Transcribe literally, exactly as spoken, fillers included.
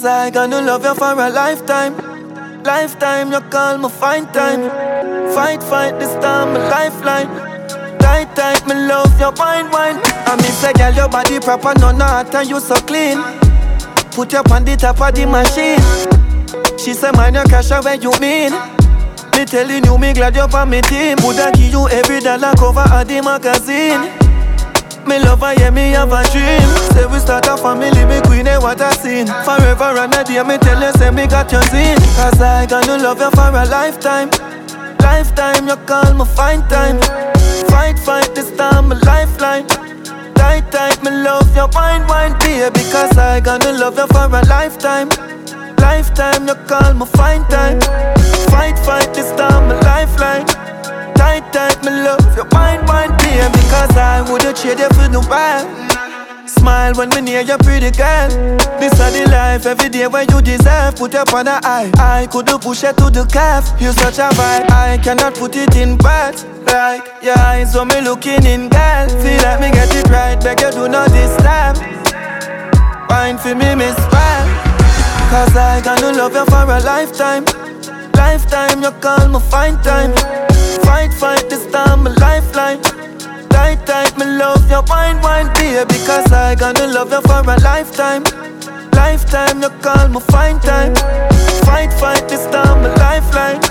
Cause I gonna love you for a lifetime. Lifetime, you call me fine time. Fight, fight, this time my lifeline. Tight, tight, me love your wine, wine. I miss a girl, your body proper, no not, and you so clean. Put you on the top of the machine. She say, man, you cash out where you mean. Me telling you, me glad you're on me team. Woulda give you every dollar cover of the magazine. Me love her, yeah, me have a dream. Say we start a family, me queen, eh, what a scene. Forever and a day, me tell you, say me got your zine. Cause I gonna love you for a lifetime. Lifetime, you call me fine time. Fight, fight, this time my lifeline. Tight, tight, me love your wine, wine, baby. Because I gonna love you for a lifetime. Lifetime, you call me fine time. Fight, fight, this time my lifeline. Tight, tight, me love your wine, wine, baby. Because I wouldn't trade you for the world. Smile when me near your pretty girl. This is the life every day where you deserve. Put up on the eye, I couldn't push it to the calf. You such a vibe, I cannot put it in words. Like your eyes on me looking in, girl. Feel like me get it right, beg you do not disturb. Wine for me, miss well. Cause I gonna love you for a lifetime. Lifetime, you call me fine time. Fight, fight, this time my lifeline. Tight, tight, me love your wine, wine, baby. Because I gonna love you for a lifetime. Lifetime, you call me fine time. Fight, fight, this time my lifeline.